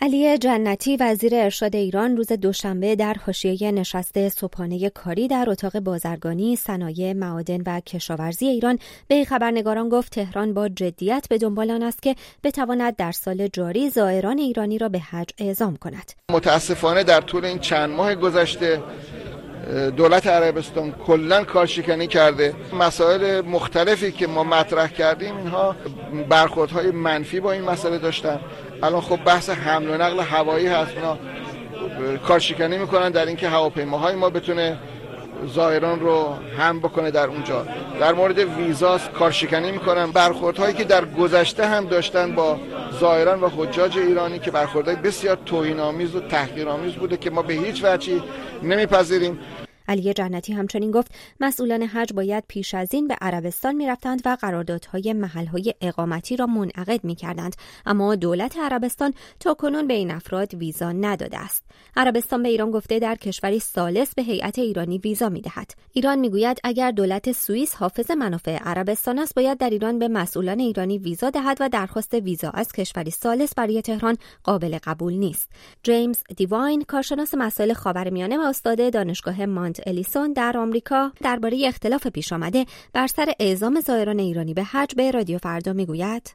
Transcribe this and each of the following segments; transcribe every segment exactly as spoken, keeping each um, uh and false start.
علی جنتی وزیر ارشاد ایران روز دوشنبه در حاشیه نشست صبحانه کاری در اتاق بازرگانی، صنایع، معادن و کشاورزی ایران به خبرنگاران گفت تهران با جدیت به دنبال آن است که بتواند در سال جاری زائران ایرانی را به حج اعزام کند. متاسفانه در طول این چند ماه گذشته دولت عربستان کلاً کارشکنی کرده. مسائل مختلفی که ما مطرح کردیم اینها برخوردهای منفی با این مسئله داشتن. الان خب بحث حمل و نقل هوایی هست، اونا کارشکنی میکنن در اینکه هواپیماهای ما بتونه زائران رو حمل بکنه در اونجا. در مورد ویزاس کارشکنی میکنن. برخوردهایی که در گذشته هم داشتن با زائران و حجاج ایرانی که برخوردهای بسیار توهین‌آمیز و تحقیرآمیز بوده که ما به هیچ وجهی نمیپذیریم. علی جنتی همچنین گفت مسئولان حج باید پیش از این به عربستان می‌رفتند و قراردادهای محل‌های اقامتی را منعقد می‌کردند، اما دولت عربستان تاکنون به این افراد ویزا نداده است. عربستان به ایران گفته در کشوری ثالث به هیئت ایرانی ویزا می‌دهد. ایران می‌گوید اگر دولت سوئیس حافظ منافع عربستان است باید در ایران به مسئولان ایرانی ویزا دهد و درخواست ویزا از کشوری ثالث برای تهران قابل قبول نیست. جیمز دیواین کارشناس مسائل خاورمیانه و استاد دانشگاه مانت الیسون در آمریکا درباره اختلاف پیش آمده بر سر اعزام زائران ایرانی به حج به رادیو فردا میگوید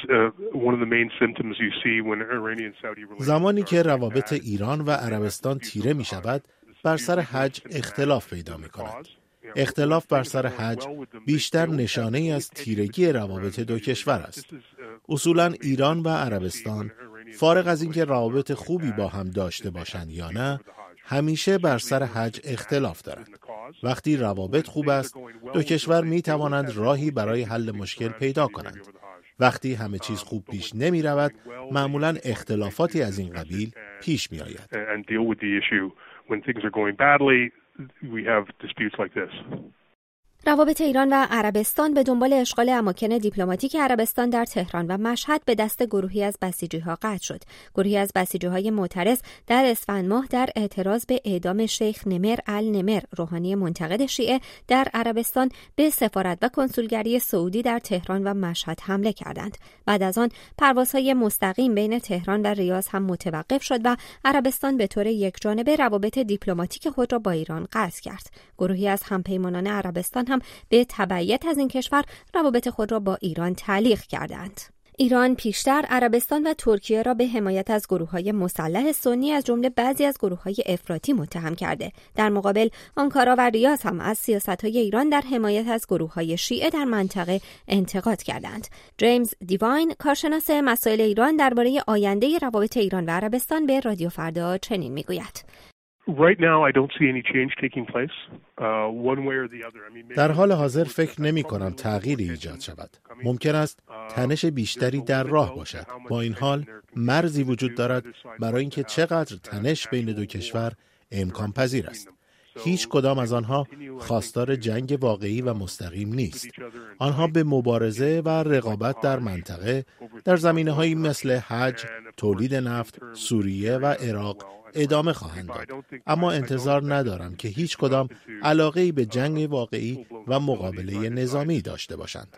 زمانی که روابط ایران و عربستان تیره می شود بر سر حج اختلاف پیدا می کند. اختلاف بر سر حج بیشتر نشانه ای از تیرگی روابط دو کشور است. اصولاً ایران و عربستان فارغ از اینکه روابط خوبی با هم داشته باشند یا نه همیشه بر سر حج اختلاف دارند. وقتی روابط خوب است، دو کشور می توانند راهی برای حل مشکل پیدا کنند. وقتی همه چیز خوب پیش نمی رود، معمولاً اختلافاتی از این قبیل پیش می آید. روابط ایران و عربستان به دنبال اشغال اماکن دیپلماتیک عربستان در تهران و مشهد به دست گروهی از بسیجی‌ها قطع شد. گروهی از بسیجی‌های معترض در اسفند ماه در اعتراض به اعدام شیخ نمر النمر، روحانی منتقد شیعه در عربستان، به سفارت و کنسولگری سعودی در تهران و مشهد حمله کردند. بعد از آن پروازهای مستقیم بین تهران و ریاض هم متوقف شد و عربستان به طور یکجانبه روابط دیپلماتیک خود را با ایران قطع کرد. گروهی از همپیمانان عربستان هم به تبعیت از این کشور روابط خود را با ایران تعلیق کردند. ایران پیشتر عربستان و ترکیه را به حمایت از گروه‌های مسلح سنی از جمله بعضی از گروه‌های افراطی متهم کرده. در مقابل آنکارا و ریاض هم از سیاست‌های ایران در حمایت از گروه‌های شیعه در منطقه انتقاد کردند. جیمز دیواین کارشناس مسائل ایران درباره آینده روابط ایران و عربستان به رادیو فردا چنین می‌گوید: در حال حاضر فکر نمی کنم تغییری ایجاد شود. ممکن است تنش بیشتری در راه باشد. با این حال مرزی وجود دارد برای اینکه چقدر تنش بین دو کشور امکان پذیر است. هیچ کدام از آنها خواستار جنگ واقعی و مستقیم نیست. آنها به مبارزه و رقابت در منطقه در زمینه‌هایی مثل حج، تولید نفت، سوریه و عراق ادامه خواهند داد. اما انتظار ندارم که هیچ کدام علاقه‌ای به جنگ واقعی و مقابله نظامی داشته باشند.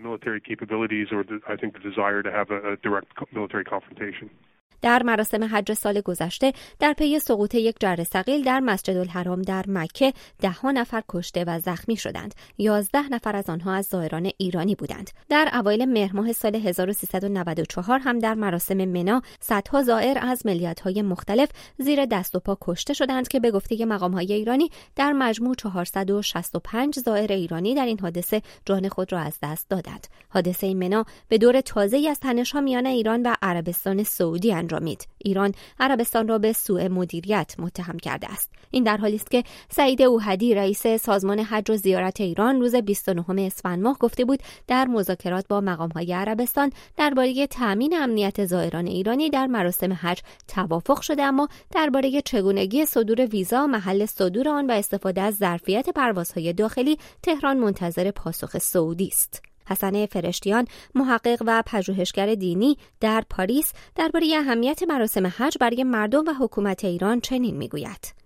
در مراسم حج سال گذشته در پی سقوط یک جره ثقیل در مسجد الحرام در مکه ده نفر کشته و زخمی شدند. یازده نفر از آنها از زائران ایرانی بودند. در اوایل مهر ماه سال هزار و سیصد و نود و چهار هم در مراسم منا صدها زائر از ملیت‌های مختلف زیر دست و پا کشته شدند که به گفته مقام‌های ایرانی در مجموع چهارصد و شصت و پنج زائر ایرانی در این حادثه جان خود را از دست دادند. حادثه منا به دور تازه‌ای از تنش‌ها میان ایران و عربستان سعودی انجامید. ایران عربستان را به سوء مدیریت متهم کرده است. این در حالی است که سعید اوحدی رئیس سازمان حج و زیارت ایران روز بیست و نهم اسفند ماه گفته بود در مذاکرات با مقام‌های عربستان درباره تأمین امنیت زائران ایرانی در مراسم حج توافق شده، اما درباره چگونگی صدور ویزا، محل صدور آن و استفاده از ظرفیت پروازهای داخلی تهران منتظر پاسخ سعودی است. حسن فرشتیان، محقق و پژوهشگر دینی در پاریس، درباره اهمیت مراسم حج برای مردم و حکومت ایران چنین میگوید: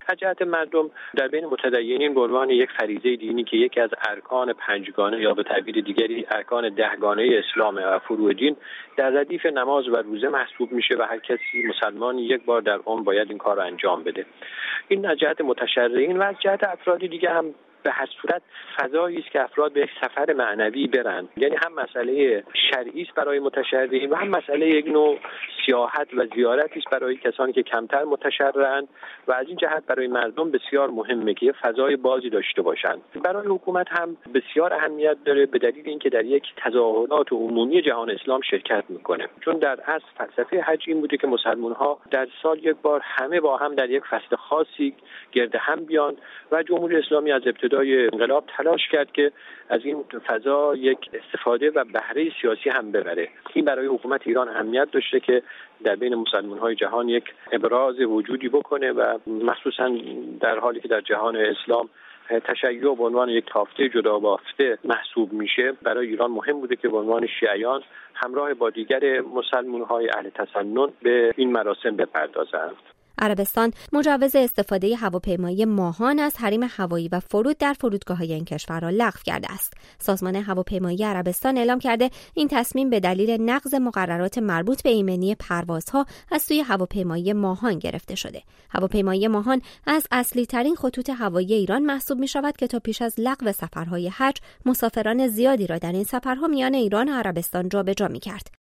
از جهت مردم در بین متدینین به عنوان یک فریضه دینی که یکی از ارکان پنجگانه یا به تعبیر دیگری ارکان دهگانه اسلام و فروع دین در ردیف نماز و روزه محسوب میشه و هر کسی مسلمانی یک بار در عمر باید این کار رو انجام بده. این از جهت متشرعین و از جهت افراد دیگه هم به هر صورت فضایی است که افراد به یک سفر معنوی برن، یعنی هم مسئله شرعی است برای متشرعین و هم مسئله یک نوع سیاحت و زیارتی است برای کسانی که کمتر متشرعن و از این جهت برای مردم بسیار مهمه که فضای بازی داشته باشند. برای حکومت هم بسیار اهمیت داره به دلیل اینکه در یک تظاهرات عمومی جهان اسلام شرکت میکنه، چون در اصل فلسفه حج این بوده که مسلمان‌ها در سال یک بار همه با هم در یک فصل خاصی گرد هم بیان و جمهوری اسلامی از ابتدای انقلاب تلاش کرد که از این فضا یک استفاده و بهره سیاسی هم ببره. این برای حکومت ایران اهمیت داشته که در بین مسلمان‌های جهان یک ابراز وجودی بکنه و مخصوصا در حالی که در جهان اسلام تشیع به عنوان یک تافته جدا بافته محسوب میشه، برای ایران مهم بوده که به عنوان شیعیان همراه با دیگر مسلمان‌های اهل تسنن به این مراسم بپردازند. عربستان مجوز استفاده هواپیمایی ماهان از حریم هوایی و فرود در فرودگاه‌های این کشور را لغو کرده است. سازمان هواپیمایی عربستان اعلام کرده این تصمیم به دلیل نقض مقررات مربوط به ایمنی پروازها از سوی هواپیمایی ماهان گرفته شده. هواپیمایی ماهان از اصلی ترین خطوط هوایی ایران محسوب می شود که تا پیش از لغو سفرهای حج مسافران زیادی را در این سفرها میان ایران و عربستان جابجا می کرد.